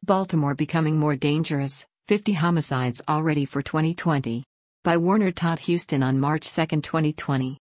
Baltimore becoming more dangerous, 50 homicides already for 2020. By Warner Todd Houston on March 2, 2020.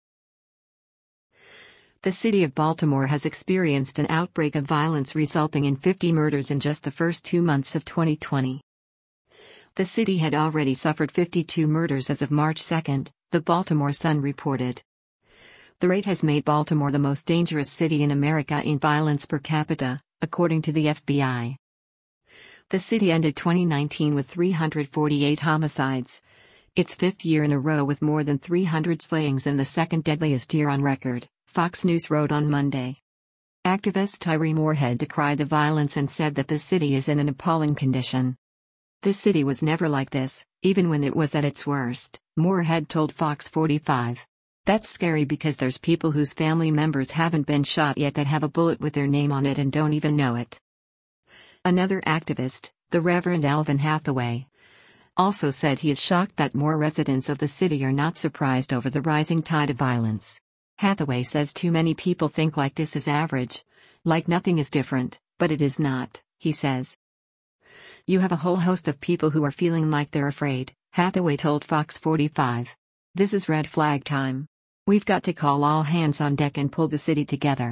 The city of Baltimore has experienced an outbreak of violence resulting in 50 murders in just the first 2 months of 2020. The city had already suffered 52 murders as of March 2, the Baltimore Sun reported. The rate has made Baltimore the most dangerous city in America in violence per capita, according to the FBI. The city ended 2019 with 348 homicides, its fifth year in a row with more than 300 slayings and the second deadliest year on record, Fox News wrote on Monday. Activist Tyree Moorhead decried the violence and said that the city is in an appalling condition. "This city was never like this, even when it was at its worst," Moorhead told Fox 45. "That's scary because there's people whose family members haven't been shot yet that have a bullet with their name on it and don't even know it." Another activist, the Reverend Alvin Hathaway, also said he is shocked that more residents of the city are not surprised over the rising tide of violence. Hathaway says too many people think like this is average, like nothing is different, but it is not, he says. "You have a whole host of people who are feeling like they're afraid," Hathaway told Fox 45. "This is red flag time. We've got to call all hands on deck and pull the city together."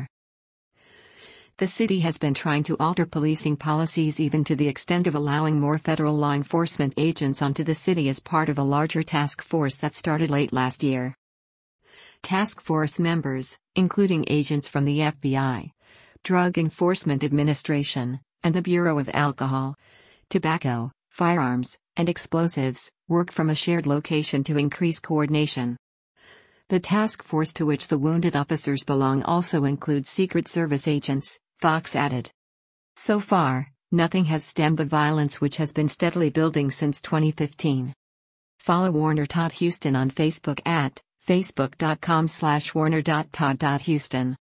The city has been trying to alter policing policies even to the extent of allowing more federal law enforcement agents onto the city as part of a larger task force that started late last year. Task force members, including agents from the FBI, Drug Enforcement Administration, and the Bureau of Alcohol, Tobacco, Firearms, and Explosives, work from a shared location to increase coordination. The task force to which the wounded officers belong also includes Secret Service agents, Fox added. So far, nothing has stemmed the violence which has been steadily building since 2015. Follow Warner Todd Houston on Facebook at facebook.com/warner.todd.houston.